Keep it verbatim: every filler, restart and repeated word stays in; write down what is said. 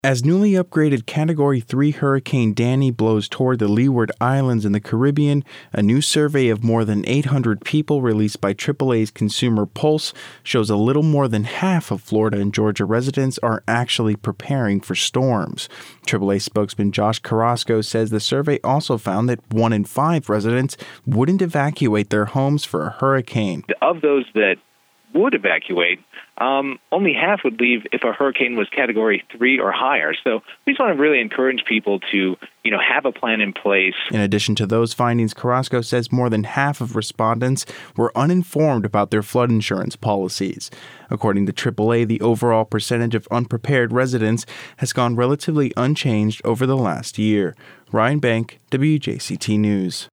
As newly upgraded Category three Hurricane Danny blows toward the Leeward Islands in the Caribbean, a new survey of more than eight hundred people released by triple A's Consumer Pulse shows a little more than half of Florida and Georgia residents are actually preparing for storms. triple A spokesman Josh Carrasco says the survey also found that one in five residents wouldn't evacuate their homes for a hurricane. Of those that would evacuate, um, only half would leave if a hurricane was Category three or higher. So we just want to really encourage people to, you know, have a plan in place. In addition to those findings, Carrasco says more than half of respondents were uninformed about their flood insurance policies. According to triple A, the overall percentage of unprepared residents has gone relatively unchanged over the last year. Ryan Bank, W J C T News.